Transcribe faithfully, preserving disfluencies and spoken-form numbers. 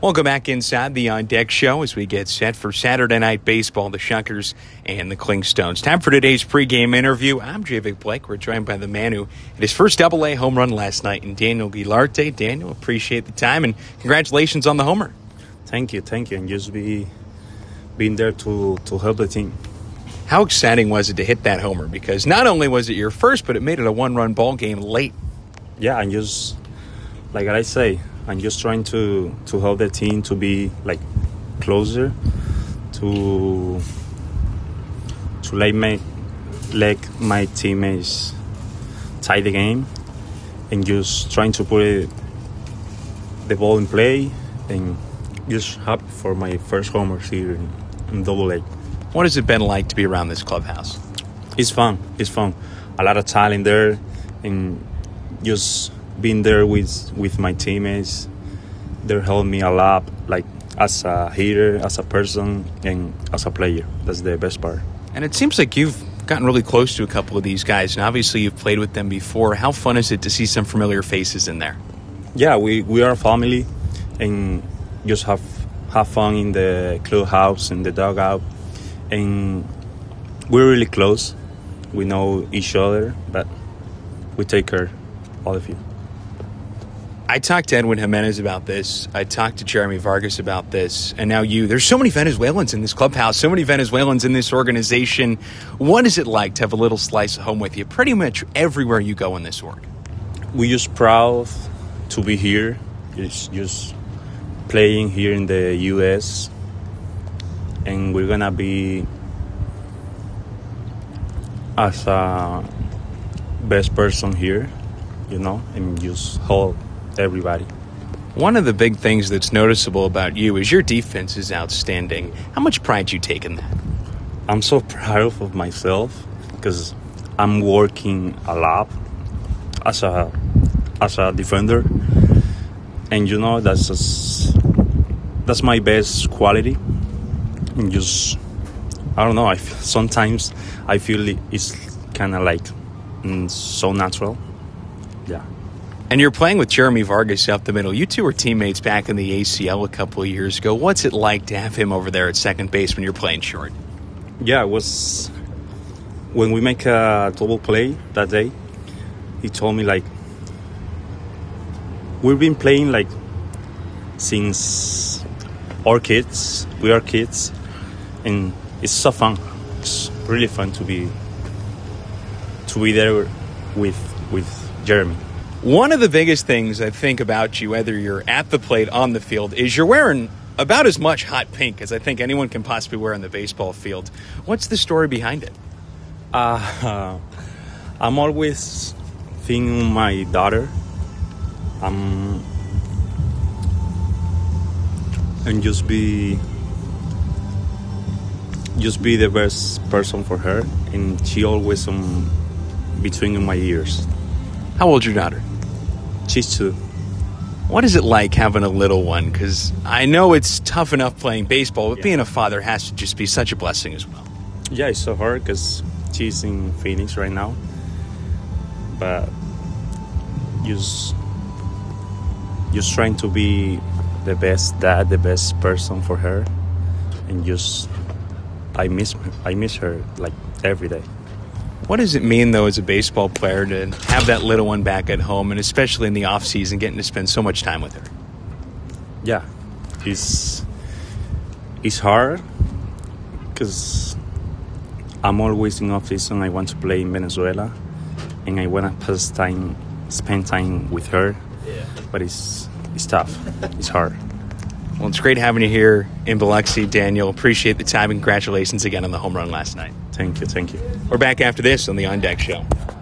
Welcome back inside the On Deck Show as we get set for Saturday Night Baseball, the Shuckers and the Clingstones. Time for today's pregame interview. I'm J. Vic Blake. We're joined by the man who hit his first double A home run last night in Daniel Guilarte. Daniel, appreciate the time and congratulations on the homer. Thank you, thank you, and just be being there to, to help the team. How exciting was it to hit that homer? Because not only was it your first, but it made it a one-run ball game late. Yeah, and just, like I say, I'm just trying to, to help the team to be like closer, to to let make let my teammates tie the game, and just trying to put it, the ball in play, and just happy for my first homers here in, in Double A. What has it been like to be around this clubhouse? It's fun. It's fun. A lot of talent there, and just being there with with my teammates, they're helping me a lot, like as a hitter, as a person, and as a player. That's the best part. And it seems like you've gotten really close to a couple of these guys, and obviously you've played with them before. How fun is it to see some familiar faces in there? Yeah, we, we are a family, and just have have fun in the clubhouse and the dugout, and we're really close. We know each other, but we take care, all of you. I talked to Edwin Jimenez about this. I talked to Jeremy Vargas about this. And now you. There's so many Venezuelans in this clubhouse, so many Venezuelans in this organization. What is it like to have a little slice of home with you pretty much everywhere you go in this org? We're just proud to be here. It's just playing here in the U S. And we're going to be as a best person here, you know, and just help everybody. One of the big things that's noticeable about you is your defense is outstanding. How much pride do you take in that? I'm so proud of myself because I'm working a lot as a as a defender, and you know that's just, that's my best quality. And just I don't know. I feel, sometimes I feel it's kind of like mm, so natural. Yeah. And you're playing with Jeremy Vargas up the middle. You two were teammates back in the A C L a couple of years ago. What's it like to have him over there at second base when you're playing short? Yeah, it was when we make a double play that day. He told me, like, we've been playing like since our kids. We are kids, and it's so fun. It's really fun to be to be there with with Jeremy. One of the biggest things I think about you, whether you're at the plate, on the field, is you're wearing about as much hot pink as I think anyone can possibly wear on the baseball field. What's the story behind it? Uh, I'm always thinking my daughter. Um, and just be, just be the best person for her. And she always um, between my ears. How old's your daughter? She's two. What is it like having a little one? Because I know it's tough enough playing baseball, but yeah. being a father has to just be such a blessing as well. Yeah, it's so hard because she's in Phoenix right now. But just, just trying to be the best dad, the best person for her. And just, I miss her. I miss her like every day. What does it mean, though, as a baseball player to have that little one back at home, and especially in the off-season, getting to spend so much time with her? Yeah, it's, it's hard because I'm always in off-season. I want to play in Venezuela, and I want to pass time, spend time with her. Yeah. But it's it's tough. It's hard. Well, it's great having you here in Biloxi, Daniel. Appreciate the time, and congratulations again on the home run last night. Thank you, thank you. We're back after this on the On Deck Show.